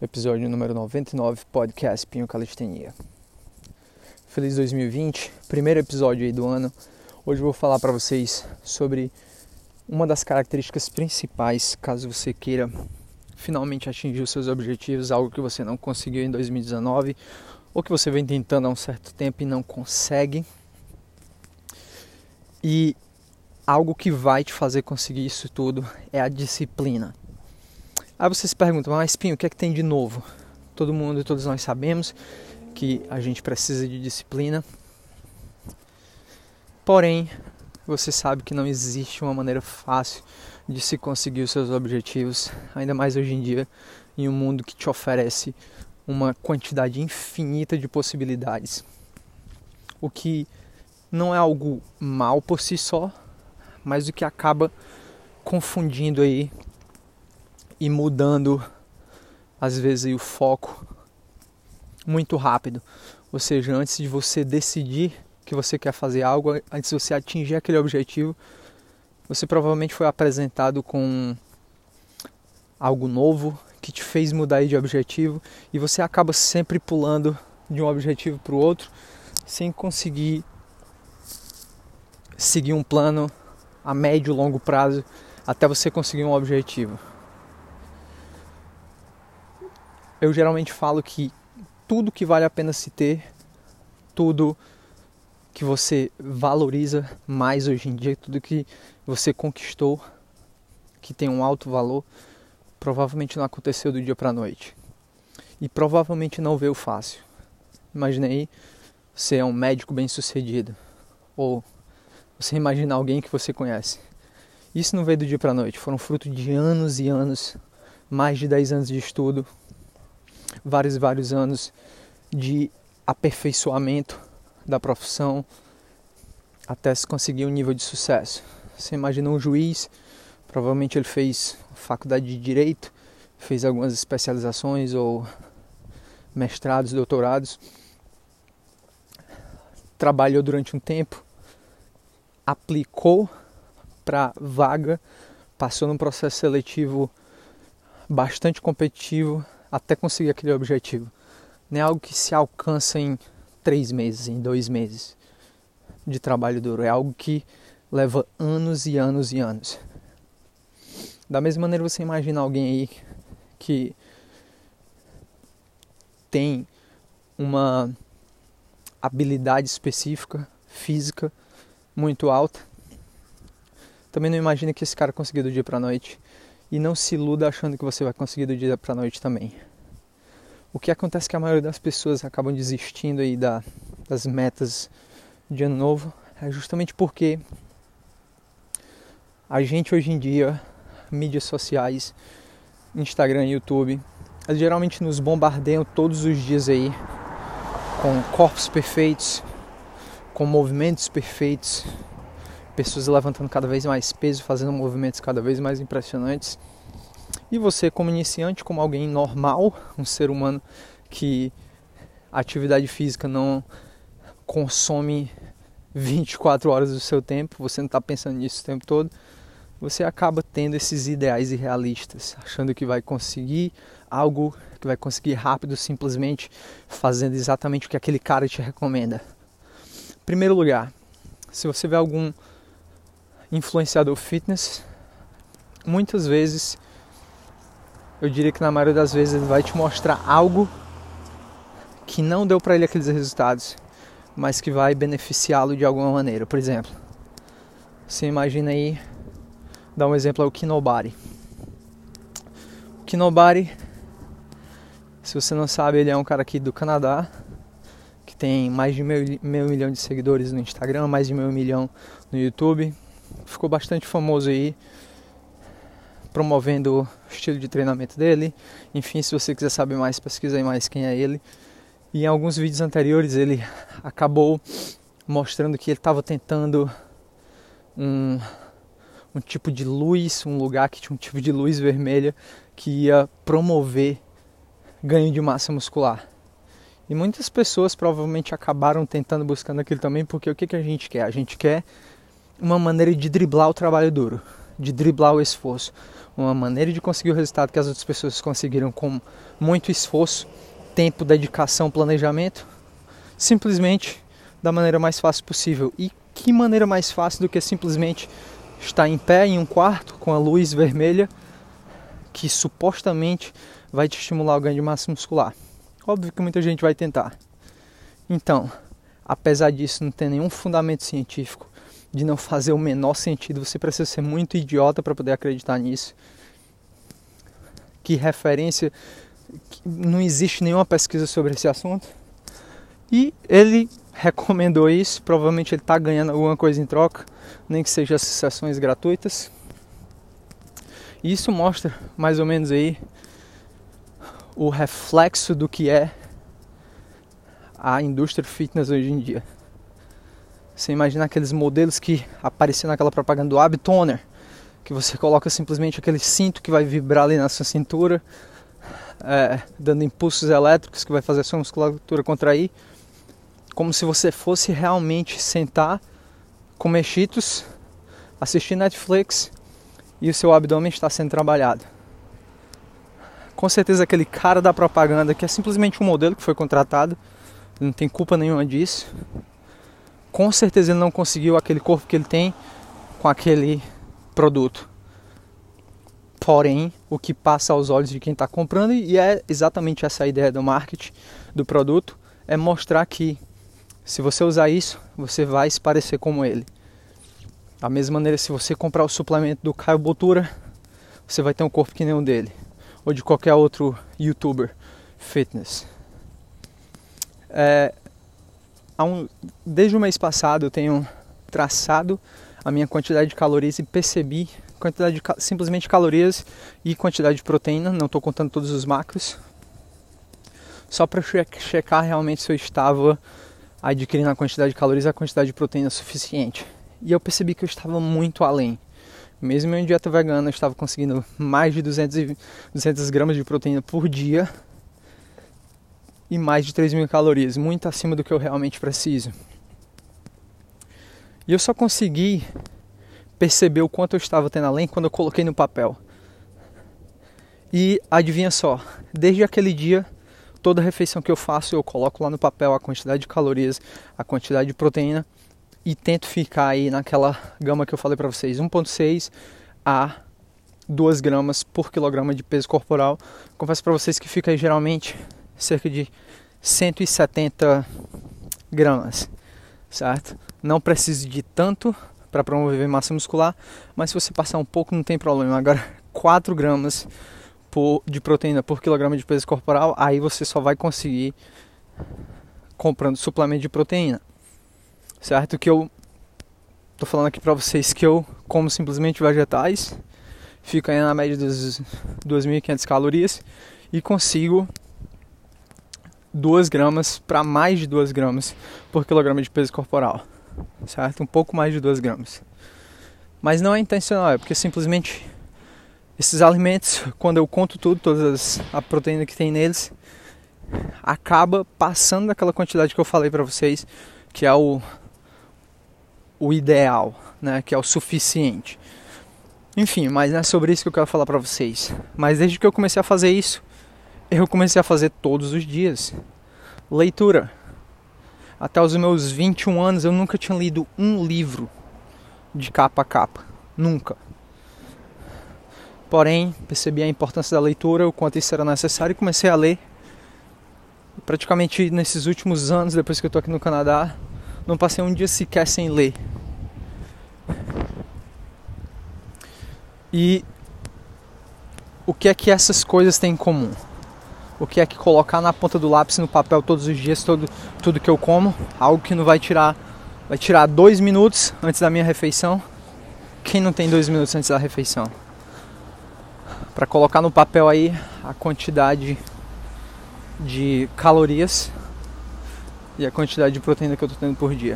episódio número 99, podcast Pinho Calistenia. Feliz 2020, primeiro episódio aí do ano. Hoje eu vou falar para vocês sobre uma das características principais, caso você queira finalmente atingir os seus objetivos, algo que você não conseguiu em 2019, ou que você vem tentando há um certo tempo e não consegue. E algo que vai te fazer conseguir isso tudo é a disciplina. Aí você se pergunta, mas Pinho, o que é que tem de novo? Todo mundo e todos nós sabemos que a gente precisa de disciplina. Porém, você sabe que não existe uma maneira fácil de se conseguir os seus objetivos, ainda mais hoje em dia, em um mundo que te oferece uma quantidade infinita de possibilidades. O que não é algo mal por si só, mas o que acaba confundindo aí e mudando, às vezes, aí, o foco muito rápido. Ou seja, antes de você decidir que você quer fazer algo, antes de você atingir aquele objetivo, você provavelmente foi apresentado com algo novo que te fez mudar de objetivo e você acaba sempre pulando de um objetivo para o outro sem conseguir seguir um plano a médio e longo prazo até você conseguir um objetivo. Eu geralmente falo que tudo que vale a pena se ter, tudo que você valoriza mais hoje em dia, tudo que você conquistou, que tem um alto valor, provavelmente não aconteceu do dia para a noite. E provavelmente não veio fácil. Imagina aí, você é um médico bem sucedido, ou você imagina alguém que você conhece. Isso não veio do dia para a noite, foram fruto de anos e anos, mais de 10 anos de estudo, vários anos de aperfeiçoamento da profissão até se conseguir um nível de sucesso. Você imagina um juiz, provavelmente ele fez faculdade de Direito, fez algumas especializações ou mestrados, doutorados, trabalhou durante um tempo, aplicou para vaga, passou num processo seletivo bastante competitivo até conseguir aquele objetivo. Não é algo que se alcança em 3 meses, em 2 meses de trabalho duro. É algo que leva anos e anos e anos. Da mesma maneira, você imagina alguém aí que tem uma habilidade específica, física, muito alta. Também não imagina que esse cara conseguiu do dia para a noite. E não se iluda achando que você vai conseguir do dia para a noite também. O que acontece é que a maioria das pessoas acabam desistindo aí das metas de ano novo é justamente porque a gente hoje em dia, mídias sociais, Instagram, YouTube, eles geralmente nos bombardeiam todos os dias aí com corpos perfeitos, com movimentos perfeitos, pessoas levantando cada vez mais peso, fazendo movimentos cada vez mais impressionantes. E você, como iniciante, como alguém normal, um ser humano que a atividade física não consome 24 horas do seu tempo, você não está pensando nisso o tempo todo, você acaba tendo esses ideais irrealistas, achando que vai conseguir algo, que vai conseguir rápido, simplesmente fazendo exatamente o que aquele cara te recomenda. Em primeiro lugar, se você vê algum influenciador fitness, muitas vezes, eu diria que na maioria das vezes ele vai te mostrar algo que não deu para ele aqueles resultados, mas que vai beneficiá-lo de alguma maneira. Por exemplo, você imagina aí, dá um exemplo, é o Kinobari. O Kinobari, se você não sabe, ele é um cara aqui do Canadá, que tem mais de meio milhão de seguidores no Instagram, mais de 500 mil no YouTube. Ficou bastante famoso aí, promovendo o estilo de treinamento dele. Enfim, se você quiser saber mais, pesquisa aí mais quem é ele. E em alguns vídeos anteriores ele acabou mostrando que ele estava tentando um tipo de luz, um lugar que tinha um tipo de luz vermelha que ia promover ganho de massa muscular. E muitas pessoas provavelmente acabaram tentando, buscando aquilo também, porque o que a gente quer? A gente quer uma maneira de driblar o trabalho duro. de driblar o esforço, uma maneira de conseguir o resultado que as outras pessoas conseguiram com muito esforço, tempo, dedicação, planejamento, simplesmente da maneira mais fácil possível. E que maneira mais fácil do que simplesmente estar em pé em um quarto com a luz vermelha que supostamente vai te estimular o ganho de massa muscular. Óbvio que muita gente vai tentar. Então, apesar disso não ter nenhum fundamento científico, de não fazer o menor sentido, você precisa ser muito idiota para poder acreditar nisso. Que referência, não existe nenhuma pesquisa sobre esse assunto. E ele recomendou isso, provavelmente ele está ganhando alguma coisa em troca, nem que seja as sessões gratuitas. E isso mostra mais ou menos aí o reflexo do que é a indústria fitness hoje em dia. Você imagina aqueles modelos que apareciam naquela propaganda do Ab Toner, que você coloca simplesmente aquele cinto que vai vibrar ali na sua cintura, dando impulsos elétricos que vai fazer a sua musculatura contrair, como se você fosse realmente sentar, comer Cheetos, assistir Netflix e o seu abdômen está sendo trabalhado. Com certeza aquele cara da propaganda, que é simplesmente um modelo que foi contratado, não tem culpa nenhuma disso, com certeza ele não conseguiu aquele corpo que ele tem com aquele produto. Porém, o que passa aos olhos de quem está comprando, e é exatamente essa a ideia do marketing do produto, é mostrar que se você usar isso, você vai se parecer como ele. Da mesma maneira, se você comprar o suplemento do Caio Botura, você vai ter um corpo que nem o dele, ou de qualquer outro youtuber fitness. Desde o mês passado eu tenho traçado a minha quantidade de calorias e percebi quantidade de simplesmente calorias e quantidade de proteína, não estou contando todos os macros, só para checar realmente se eu estava adquirindo a quantidade de calorias e a quantidade de proteína suficiente. E eu percebi que eu estava muito além. Mesmo em dieta vegana, eu estava conseguindo mais de 200 gramas de proteína por dia e mais de 3.000 calorias, muito acima do que eu realmente preciso. E eu só consegui perceber o quanto eu estava tendo além quando eu coloquei no papel. E adivinha só, desde aquele dia, toda refeição que eu faço, eu coloco lá no papel a quantidade de calorias, a quantidade de proteína, e tento ficar aí naquela gama que eu falei para vocês, 1,6 a 2 gramas por quilograma de peso corporal. Confesso para vocês que fica aí geralmente cerca de 170 gramas, certo? Não preciso de tanto para promover massa muscular, mas se você passar um pouco não tem problema. Agora 4 gramas de proteína por quilograma de peso corporal, aí você só vai conseguir comprando suplemento de proteína. Certo? Que eu tô falando aqui pra vocês que eu como simplesmente vegetais, fico aí na média das 2.500 calorias e consigo 2 gramas para mais de 2 gramas por quilograma de peso corporal, certo? Um pouco mais de 2 gramas. Mas não é intencional, é porque simplesmente esses alimentos, quando eu conto tudo, toda a proteína que tem neles, acaba passando daquela quantidade que eu falei pra vocês, que é o ideal, né, que é o suficiente. Enfim, mas não é sobre isso que eu quero falar pra vocês. Mas desde que eu comecei a fazer isso, eu comecei a fazer todos os dias. Leitura. Até os meus 21 anos eu nunca tinha lido um livro de capa a capa. Nunca. Porém, percebi a importância da leitura, o quanto isso era necessário e comecei a ler. Praticamente nesses últimos anos, depois que eu tô aqui no Canadá, não passei um dia sequer sem ler. E o que é que essas coisas têm em comum? O que é que colocar na ponta do lápis, no papel todos os dias, tudo que eu como, algo que não vai tirar 2 minutos antes da minha refeição. Quem não tem 2 minutos antes da refeição? Para colocar no papel aí a quantidade de calorias e a quantidade de proteína que eu estou tendo por dia.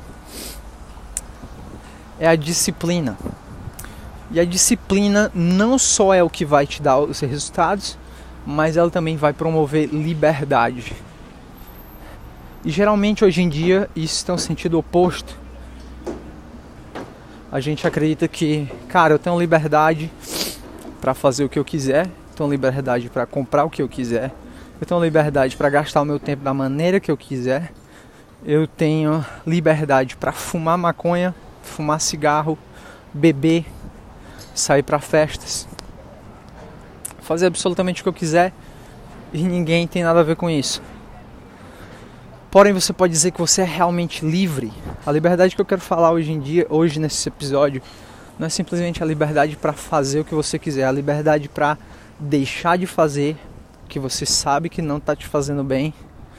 É a disciplina. E a disciplina não só é o que vai te dar os resultados, mas ela também vai promover liberdade. E geralmente hoje em dia isso tem um sentido oposto. A gente acredita que, cara, eu tenho liberdade para fazer o que eu quiser, tenho liberdade para comprar o que eu quiser, eu tenho liberdade para gastar o meu tempo da maneira que eu quiser, eu tenho liberdade para fumar maconha, fumar cigarro, beber, sair para festas, fazer absolutamente o que eu quiser e ninguém tem nada a ver com isso. Porém, você pode dizer que você é realmente livre. A liberdade que eu quero falar hoje nesse episódio, não é simplesmente a liberdade para fazer o que você quiser, é a liberdade para deixar de fazer o que você sabe que não está te fazendo bem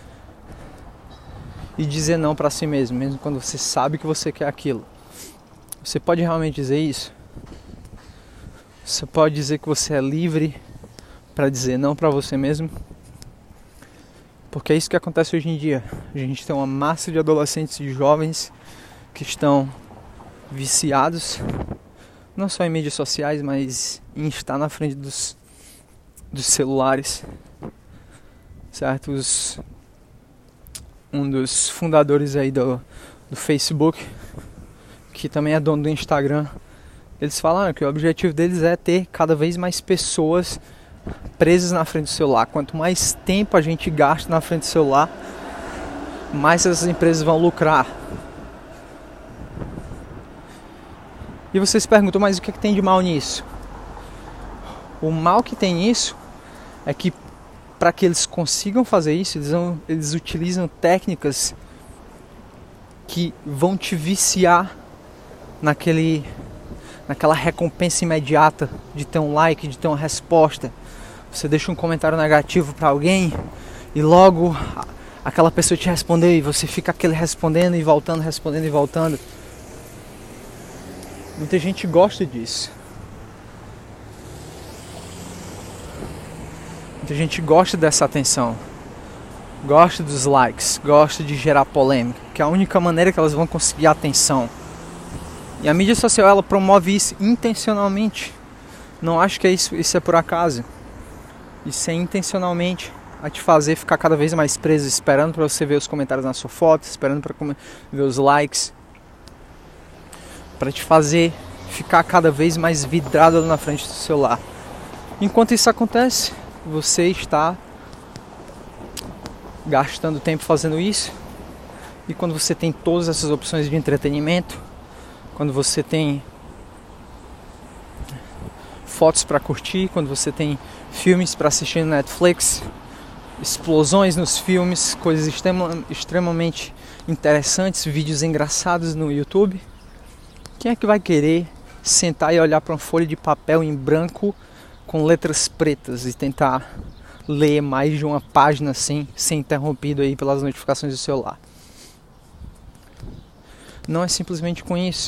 e dizer não para si mesmo, mesmo quando você sabe que você quer aquilo. Você pode realmente dizer isso? Você pode dizer que você é livre para dizer não para você mesmo? Porque é isso que acontece hoje em dia. A gente tem uma massa de adolescentes e jovens que estão viciados, não só em mídias sociais, mas em estar na frente dos celulares, certo? Um dos fundadores aí do Facebook, que também é dono do Instagram, eles falaram que o objetivo deles é ter cada vez mais pessoas presas na frente do celular. Quanto mais tempo a gente gasta na frente do celular, mais essas empresas vão lucrar. E vocês se perguntam, mas o que tem de mal nisso? O mal que tem nisso é que para que eles consigam fazer isso, eles utilizam técnicas que vão te viciar naquela recompensa imediata de ter um like, de ter uma resposta. Você deixa um comentário negativo para alguém e logo aquela pessoa te respondeu e você fica aquele respondendo e voltando, respondendo e voltando. Muita gente gosta disso. Muita gente gosta dessa atenção. Gosta dos likes, gosta de gerar polêmica, que é a única maneira que elas vão conseguir a atenção. E a mídia social, ela promove isso intencionalmente. Não acho que isso é por acaso. Isso é intencionalmente a te fazer ficar cada vez mais preso, esperando para você ver os comentários na sua foto, esperando para ver os likes, para te fazer ficar cada vez mais vidrado na frente do celular. Enquanto isso acontece, você está gastando tempo fazendo isso, e quando você tem todas essas opções de entretenimento, quando você tem fotos para curtir, quando você tem filmes para assistir no Netflix, explosões nos filmes, coisas extremamente interessantes, vídeos engraçados no YouTube, quem é que vai querer sentar e olhar para uma folha de papel em branco com letras pretas e tentar ler mais de uma página sem ser interrompido aí pelas notificações do celular? Não é simplesmente com isso.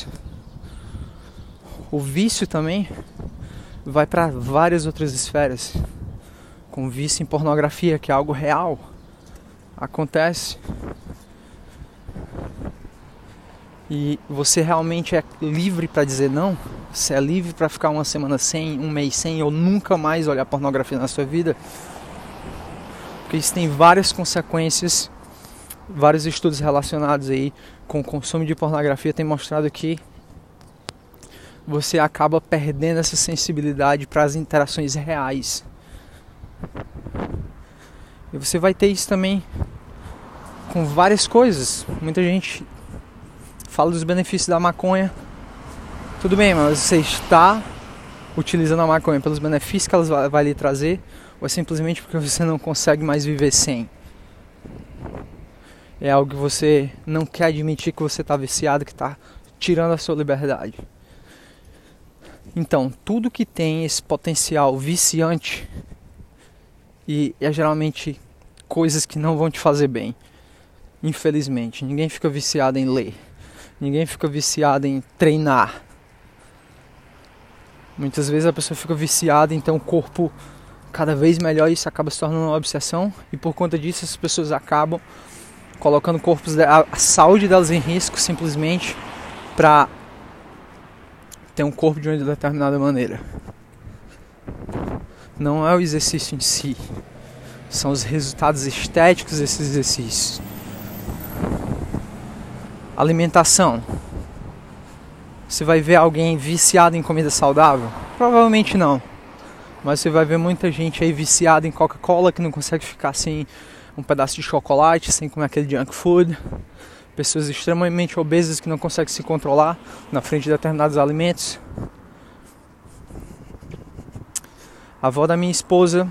O vício também vai para várias outras esferas. Com vício em pornografia, que é algo real, acontece. E você realmente é livre para dizer não? Você é livre para ficar uma semana sem, um mês sem, ou nunca mais olhar pornografia na sua vida? Porque isso tem várias consequências. Vários estudos relacionados aí com o consumo de pornografia têm mostrado que você acaba perdendo essa sensibilidade para as interações reais. E você vai ter isso também com várias coisas. Muita gente fala dos benefícios da maconha. Tudo bem, mas você está utilizando a maconha pelos benefícios que ela vai lhe trazer, ou é simplesmente porque você não consegue mais viver sem? É algo que você não quer admitir que você está viciado, que está tirando a sua liberdade. Então, tudo que tem esse potencial viciante e é geralmente coisas que não vão te fazer bem. Infelizmente, ninguém fica viciado em ler. Ninguém fica viciado em treinar. Muitas vezes a pessoa fica viciada em ter um corpo cada vez melhor e isso acaba se tornando uma obsessão. E por conta disso as pessoas acabam colocando a saúde delas em risco simplesmente para ter um corpo de uma determinada maneira. Não é o exercício em si, são os resultados estéticos desses exercícios. Alimentação. Você vai ver alguém viciado em comida saudável? Provavelmente não. Mas você vai ver muita gente aí viciada em Coca-Cola que não consegue ficar sem um pedaço de chocolate, sem comer aquele junk food. Pessoas extremamente obesas que não conseguem se controlar na frente de determinados alimentos. A avó da minha esposa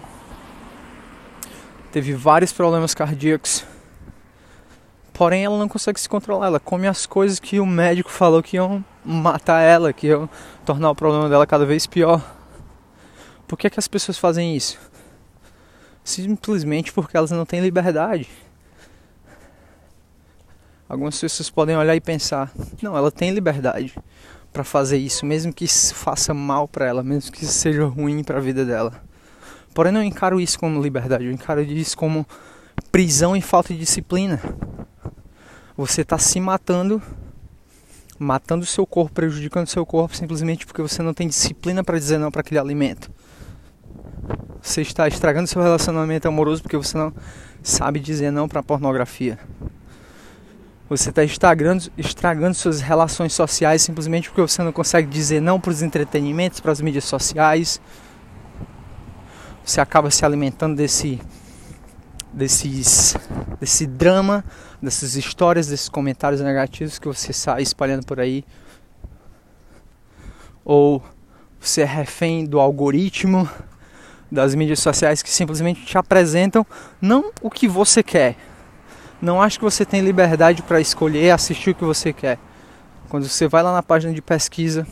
teve vários problemas cardíacos. Porém, ela não consegue se controlar. Ela come as coisas que o médico falou que iam matar ela, que iam tornar o problema dela cada vez pior. Por que as pessoas fazem isso? Simplesmente porque elas não têm liberdade. Algumas pessoas podem olhar e pensar: não, ela tem liberdade para fazer isso, mesmo que isso faça mal para ela, mesmo que isso seja ruim para a vida dela. Porém, não encaro isso como liberdade, eu encaro isso como prisão e falta de disciplina. Você está se matando o seu corpo, prejudicando o seu corpo simplesmente porque você não tem disciplina para dizer não para aquele alimento. Você está estragando seu relacionamento amoroso porque você não sabe dizer não para a pornografia. Você está estragando suas relações sociais simplesmente porque você não consegue dizer não para os entretenimentos, para as mídias sociais. Você acaba se alimentando desse drama, dessas histórias, desses comentários negativos que você sai espalhando por aí. Ou você é refém do algoritmo das mídias sociais que simplesmente te apresentam não o que você quer. Não acho que você tem liberdade para escolher assistir o que você quer. Quando você vai lá na página de pesquisa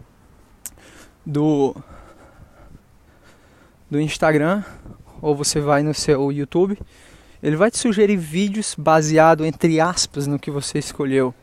do Instagram, ou você vai no seu YouTube, ele vai te sugerir vídeos baseado, entre aspas, no que você escolheu.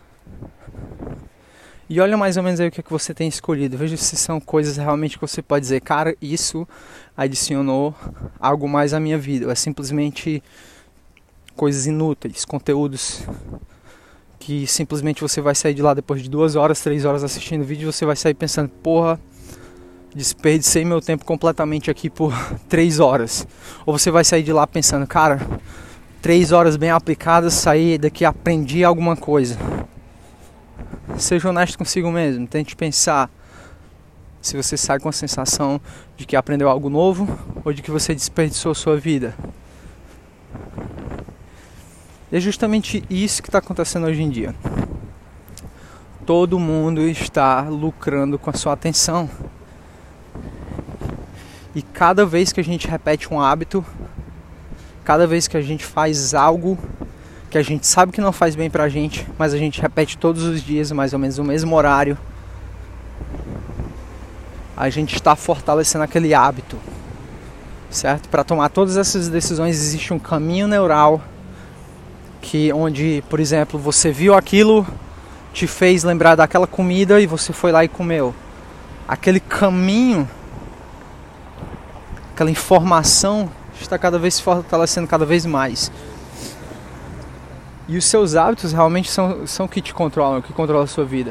E olha mais ou menos aí o que é que você tem escolhido. Veja se são coisas realmente que você pode dizer: cara, isso adicionou algo mais à minha vida. Ou é simplesmente coisas inúteis, conteúdos que simplesmente você vai sair de lá depois de 2 horas, 3 horas assistindo o vídeo e você vai sair pensando: porra, desperdicei meu tempo completamente aqui por 3 horas. Ou você vai sair de lá pensando: cara, 3 horas bem aplicadas, saí daqui, aprendi alguma coisa. Seja honesto consigo mesmo, tente pensar se você sai com a sensação de que aprendeu algo novo ou de que você desperdiçou sua vida. E é justamente isso que está acontecendo hoje em dia. Todo mundo está lucrando com a sua atenção. E cada vez que a gente repete um hábito, cada vez que a gente faz algo que a gente sabe que não faz bem pra gente, mas a gente repete todos os dias, mais ou menos no mesmo horário, a gente está fortalecendo aquele hábito, certo? Para tomar todas essas decisões existe um caminho neural onde, por exemplo, você viu aquilo, te fez lembrar daquela comida e você foi lá e comeu. Aquele caminho, aquela informação está cada vez se fortalecendo cada vez mais. E os seus hábitos realmente são o que te controlam, o que controla a sua vida.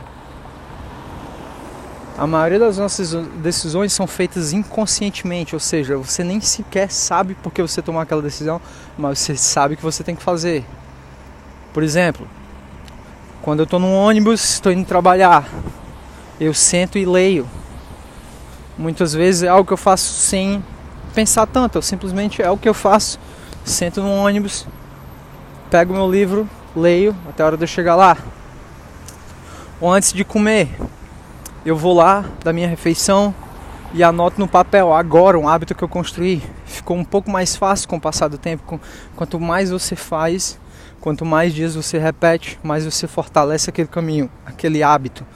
A maioria das nossas decisões são feitas inconscientemente, ou seja, você nem sequer sabe por que você tomou aquela decisão, mas você sabe que você tem que fazer. Por exemplo, quando eu estou no ônibus, estou indo trabalhar, eu sento e leio. Muitas vezes é algo que eu faço sem pensar tanto, simplesmente é o que eu faço. Sento no ônibus, pego meu livro, leio até a hora de eu chegar lá. Ou antes de comer, eu vou lá da minha refeição e anoto no papel. Agora, um hábito que eu construí, ficou um pouco mais fácil com o passar do tempo. Quanto mais você faz, quanto mais dias você repete, mais você fortalece aquele caminho, aquele hábito.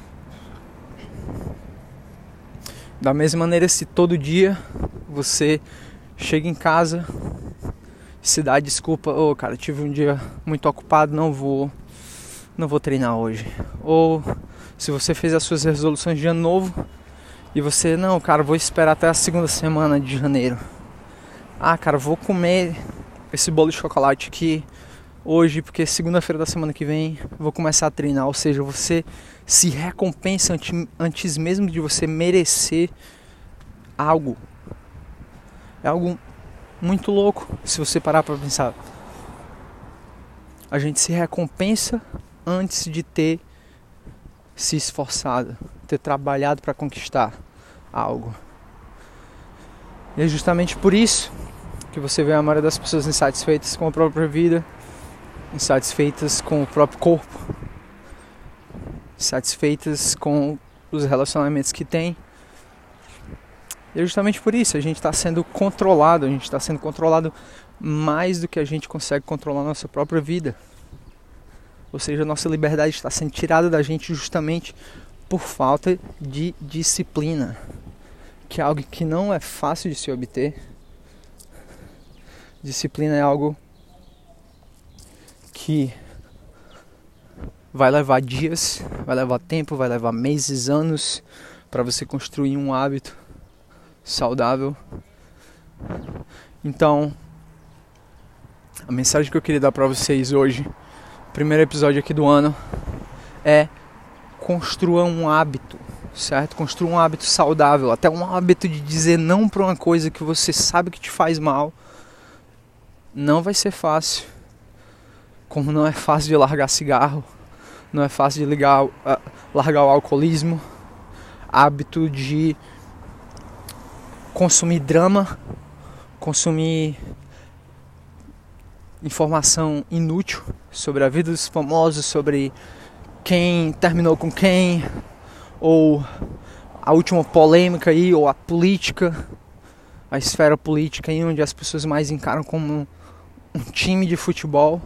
Da mesma maneira, se todo dia você chega em casa, se dá desculpa: ô cara, tive um dia muito ocupado, não vou treinar hoje. Ou se você fez as suas resoluções de ano novo e você: não, cara, vou esperar até a segunda semana de janeiro. Ah, cara, vou comer esse bolo de chocolate aqui hoje, porque segunda-feira da semana que vem vou começar a treinar. Ou seja, você se recompensa antes mesmo de você merecer algo. É algo muito louco se você parar para pensar. A gente se recompensa antes de ter se esforçado, ter trabalhado para conquistar algo. E é justamente por isso que você vê a maioria das pessoas insatisfeitas com a própria vida, insatisfeitas com o próprio corpo, insatisfeitas com os relacionamentos que tem. E é justamente por isso, a gente está sendo controlado, mais do que a gente consegue controlar a nossa própria vida. Ou seja, a nossa liberdade está sendo tirada da gente justamente por falta de disciplina, que é algo que não é fácil de se obter. Disciplina é algo que vai levar dias, vai levar tempo, vai levar meses, anos para você construir um hábito saudável. Então, a mensagem que eu queria dar para vocês hoje, primeiro episódio aqui do ano, é: construa um hábito, certo? Construa um hábito saudável, até um hábito de dizer não para uma coisa que você sabe que te faz mal. Não vai ser fácil, como não é fácil de largar cigarro, não é fácil de largar o alcoolismo, hábito de consumir drama, consumir informação inútil sobre a vida dos famosos, sobre quem terminou com quem, ou a última polêmica aí, ou a política, a esfera política aí, onde as pessoas mais encaram como um time de futebol.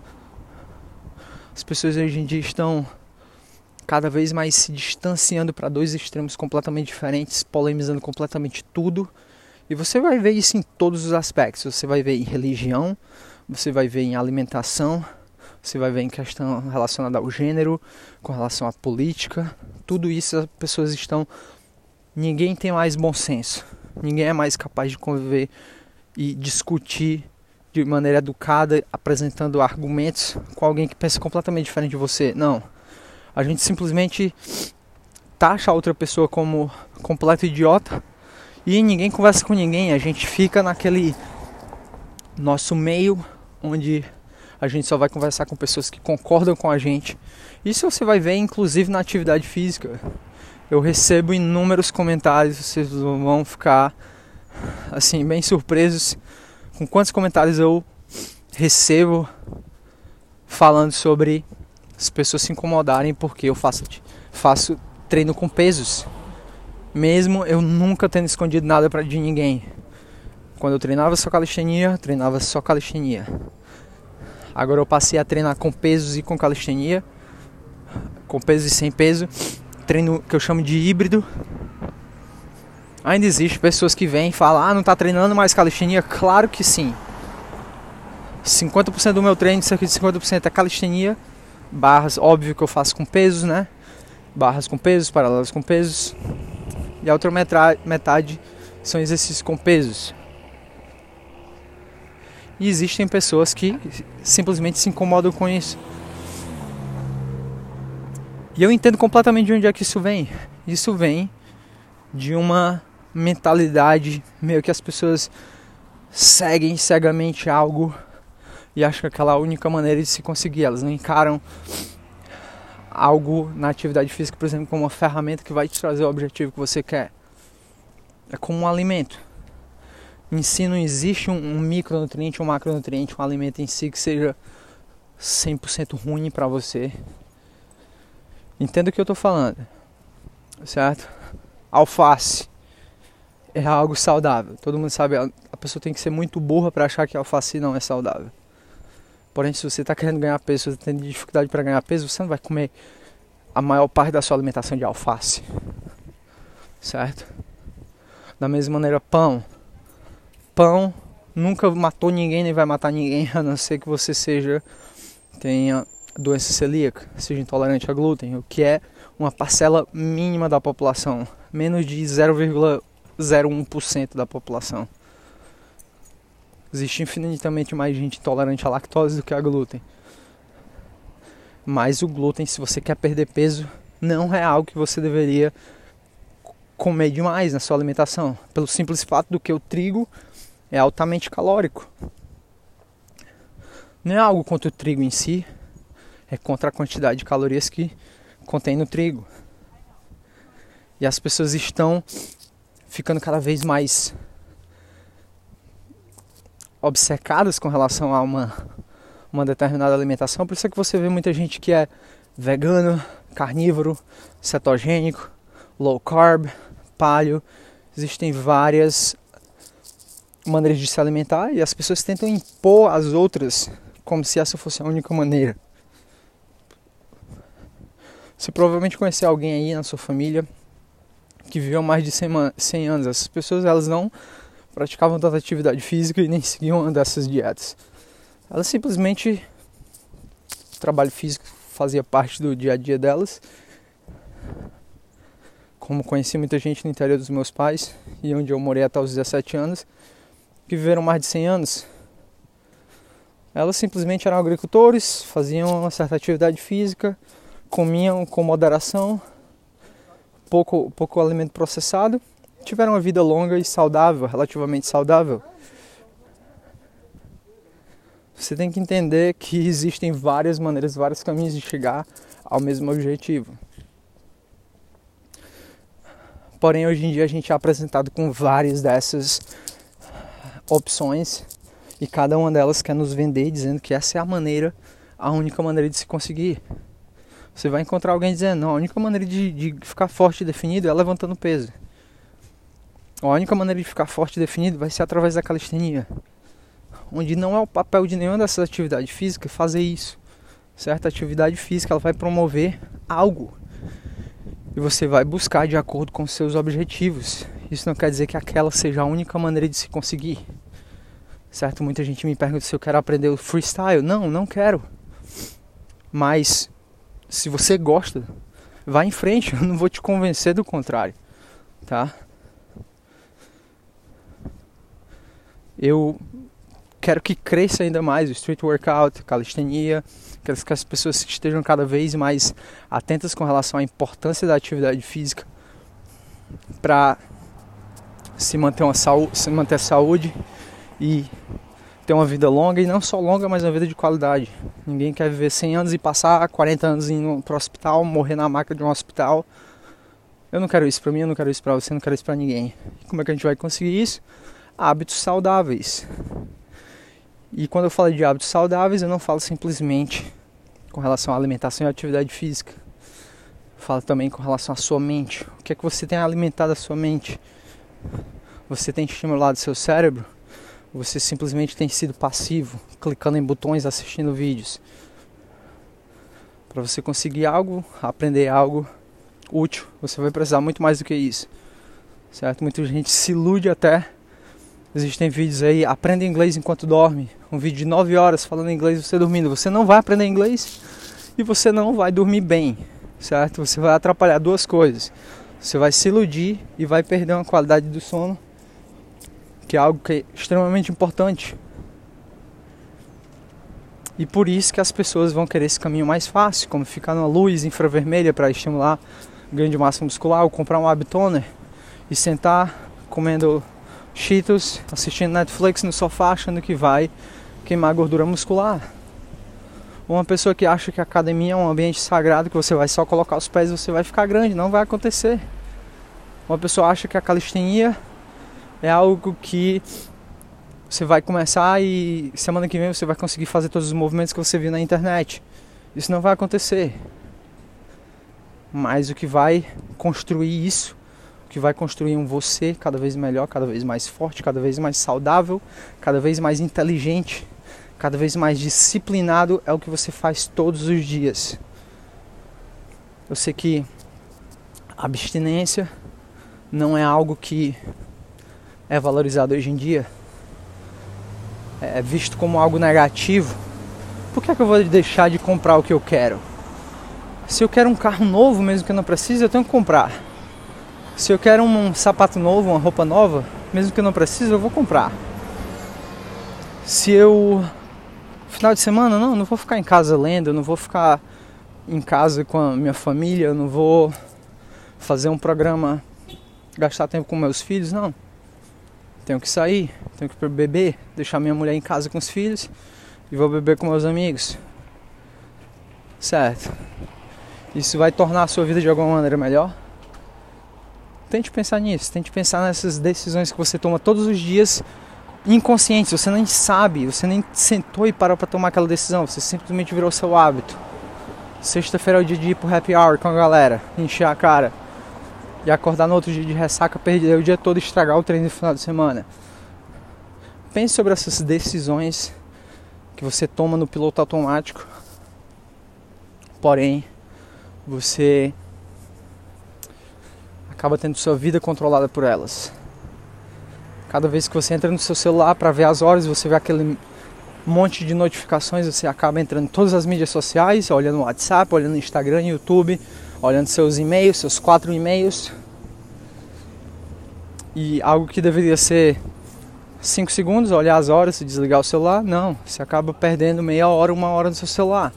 As pessoas hoje em dia estão cada vez mais se distanciando para dois extremos completamente diferentes, polemizando completamente tudo. E você vai ver isso em todos os aspectos. Você vai ver em religião, você vai ver em alimentação, você vai ver em questão relacionada ao gênero, com relação à política. Tudo isso as pessoas estão... Ninguém tem mais bom senso. Ninguém é mais capaz de conviver e discutir de maneira educada, apresentando argumentos com alguém que pensa completamente diferente de você. Não. A gente simplesmente taxa a outra pessoa como completo idiota e ninguém conversa com ninguém. A gente fica naquele nosso meio onde a gente só vai conversar com pessoas que concordam com a gente. Isso você vai ver inclusive na atividade física. Eu recebo inúmeros comentários, vocês vão ficar assim bem surpresos com quantos comentários eu recebo falando sobre as pessoas se incomodarem porque eu faço treino com pesos, mesmo eu nunca tendo escondido nada de ninguém. Quando eu treinava só calistenia. Agora eu passei a treinar com pesos e com calistenia, com peso e sem peso, treino que eu chamo de híbrido. Ainda existe pessoas que vêm e falam: não tá treinando mais calistenia? Claro que sim. 50% do meu treino, cerca de 50% é calistenia. Barras, óbvio que eu faço com pesos, né? Barras com pesos, paralelos com pesos. E a outra metade são exercícios com pesos. E existem pessoas que simplesmente se incomodam com isso. E eu entendo completamente de onde é que isso vem. Isso vem de uma mentalidade meio que as pessoas seguem cegamente algo e acham que aquela é a única maneira de se conseguir. Elas não encaram algo na atividade física, por exemplo, como uma ferramenta que vai te trazer o objetivo que você quer. É como um alimento. Em si não existe um micronutriente, um macronutriente, um alimento em si que seja 100% ruim para você. Entenda o que eu estou falando, certo? Alface é algo saudável. Todo mundo sabe, a pessoa tem que ser muito burra para achar que alface não é saudável. Porém, se você está querendo ganhar peso, se você tem dificuldade para ganhar peso, você não vai comer a maior parte da sua alimentação de alface, certo? Da mesma maneira, pão nunca matou ninguém, nem vai matar ninguém, a não ser que você tenha doença celíaca, seja intolerante a glúten, o que é uma parcela mínima da população, menos de 0,01% da população. Existe infinitamente mais gente intolerante à lactose do que a glúten. Mas o glúten, se você quer perder peso, não é algo que você deveria comer demais na sua alimentação, pelo simples fato do que o trigo é altamente calórico. Não é algo contra o trigo em si, é contra a quantidade de calorias que contém no trigo. E as pessoas estão ficando cada vez mais obcecadas com relação a uma determinada alimentação. Por isso é que você vê muita gente que é vegano, carnívoro, cetogênico, low carb, paleo. Existem várias maneiras de se alimentar e as pessoas tentam impor as outras como se essa fosse a única maneira. Você provavelmente conheceu alguém aí na sua família que viveu mais de 100 anos. Essas pessoas, elas não praticavam tanta atividade física e nem seguiam uma dessas dietas. Elas simplesmente, o trabalho físico fazia parte do dia a dia delas. Como conheci muita gente no interior dos meus pais e onde eu morei até os 17 anos, que viveram mais de 100 anos. Elas simplesmente eram agricultores, faziam uma certa atividade física, comiam com moderação, pouco alimento processado, tiveram uma vida longa e saudável, relativamente saudável. Você tem que entender que existem várias maneiras, vários caminhos de chegar ao mesmo objetivo. Porém, hoje em dia a gente é apresentado com várias dessas opções e cada uma delas quer nos vender dizendo que essa é a única maneira de se conseguir. Você vai encontrar alguém dizendo, não, a única maneira de ficar forte e definido é levantando peso. A única maneira de ficar forte e definido vai ser através da calistenia. Onde não é o papel de nenhuma dessas atividades físicas fazer isso. Certa atividade física, ela vai promover algo. E você vai buscar de acordo com os seus objetivos. Isso não quer dizer que aquela seja a única maneira de se conseguir. Certo? Muita gente me pergunta se eu quero aprender o freestyle. Não quero. Mas se você gosta, vá em frente, eu não vou te convencer do contrário, tá? Eu quero que cresça ainda mais o street workout, calistenia, quero que as pessoas estejam cada vez mais atentas com relação à importância da atividade física para se manter a saúde e ter uma vida longa, e não só longa, mas uma vida de qualidade. Ninguém quer viver 100 anos e passar 40 anos indo pro hospital, morrer na maca de um hospital. Eu não quero isso pra mim, eu não quero isso pra você, eu não quero isso pra ninguém. E como é que a gente vai conseguir isso? Hábitos saudáveis. E quando eu falo de hábitos saudáveis, eu não falo simplesmente com relação à alimentação e à atividade física. Eu falo também com relação à sua mente. O que é que você tem alimentado a sua mente? Você tem estimulado seu cérebro? Você simplesmente tem sido passivo, clicando em botões, assistindo vídeos? Para você conseguir algo, aprender algo útil, você vai precisar muito mais do que isso, certo? Muita gente se ilude até. Existem vídeos aí, aprenda inglês enquanto dorme. Um vídeo de 9 horas falando inglês você dormindo. Você não vai aprender inglês e você não vai dormir bem, certo? Você vai atrapalhar duas coisas. Você vai se iludir e vai perder uma qualidade do sono, que é algo que é extremamente importante. E por isso que as pessoas vão querer esse caminho mais fácil, como ficar numa luz infravermelha para estimular o ganho de massa muscular, ou comprar um abtoner e sentar comendo Cheetos, assistindo Netflix no sofá, achando que vai queimar gordura muscular. Uma pessoa que acha que a academia é um ambiente sagrado, que você vai só colocar os pés e você vai ficar grande. Não vai acontecer. Uma pessoa acha que a calistenia é algo que você vai começar e semana que vem você vai conseguir fazer todos os movimentos que você viu na internet. Isso não vai acontecer. Mas o que vai construir isso, o que vai construir um você cada vez melhor, cada vez mais forte, cada vez mais saudável, cada vez mais inteligente, cada vez mais disciplinado, é o que você faz todos os dias. Eu sei que a abstinência não é algo que é valorizado hoje em dia, é visto como algo negativo. Por que é que eu vou deixar de comprar o que eu quero? Se eu quero um carro novo, mesmo que eu não precise, eu tenho que comprar. Se eu quero um sapato novo, uma roupa nova, mesmo que eu não precise, eu vou comprar. Se eu... Final de semana, não vou ficar em casa lendo, eu não vou ficar em casa com a minha família, eu não vou fazer um programa, gastar tempo com meus filhos, não. Tenho que sair, tenho que beber, deixar minha mulher em casa com os filhos e vou beber com meus amigos. Certo? isso vai tornar a sua vida de alguma maneira melhor? Tente pensar nisso, tente pensar nessas decisões que você toma todos os dias inconscientes, você nem sabe, você nem sentou e parou para tomar aquela decisão, você simplesmente virou seu hábito. Sexta-feira é o dia de ir pro happy hour com a galera, encher a cara e acordar no outro dia de ressaca, perder o dia todo e estragar o treino no final de semana. Pense sobre essas decisões que você toma no piloto automático, porém você acaba tendo sua vida controlada por elas. Cada vez que você entra no seu celular para ver as horas, você vê aquele monte de notificações, você acaba entrando em todas as mídias sociais, olhando o WhatsApp, olhando o Instagram, YouTube, olhando seus e-mails, seus 4 e-mails. E algo que deveria ser 5 segundos, olhar as horas e desligar o celular, não, você acaba perdendo meia hora, 1 hora no seu celular.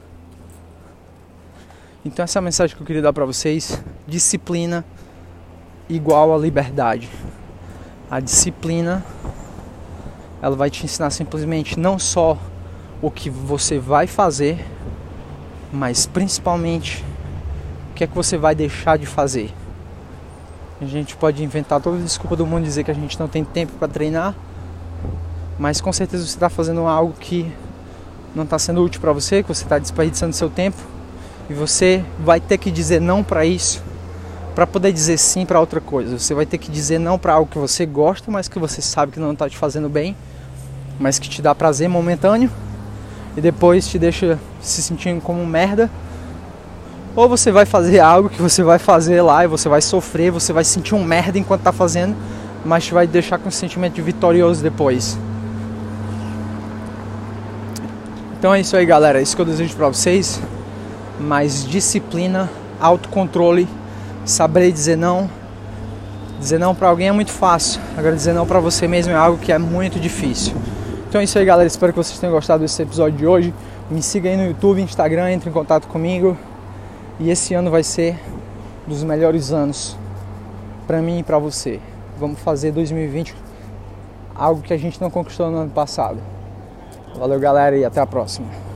Então essa é a mensagem que eu queria dar para vocês: disciplina igual a liberdade. A disciplina, ela vai te ensinar simplesmente não só o que você vai fazer, mas principalmente o que é que você vai deixar de fazer. A gente pode inventar toda a desculpa do mundo, dizer que a gente não tem tempo para treinar, mas com certeza você está fazendo algo que não está sendo útil para você, que você está desperdiçando seu tempo, e você vai ter que dizer não para isso para poder dizer sim para outra coisa. Você vai ter que dizer não para algo que você gosta, mas que você sabe que não está te fazendo bem, mas que te dá prazer momentâneo e depois te deixa se sentindo como um merda. Ou você vai fazer algo que você vai fazer lá e você vai sofrer, você vai sentir um merda enquanto tá fazendo, mas te vai deixar com um sentimento de vitorioso depois. Então é isso aí, galera, é isso que eu desejo para vocês. Mais disciplina, autocontrole, saber dizer não. Dizer não para alguém é muito fácil, agora dizer não para você mesmo é algo que é muito difícil. Então é isso aí, galera, espero que vocês tenham gostado desse episódio de hoje. Me siga aí no YouTube, Instagram, entre em contato comigo. E esse ano vai ser dos melhores anos para mim e para você. Vamos fazer 2020 algo que a gente não conquistou no ano passado. Valeu, galera, e até a próxima.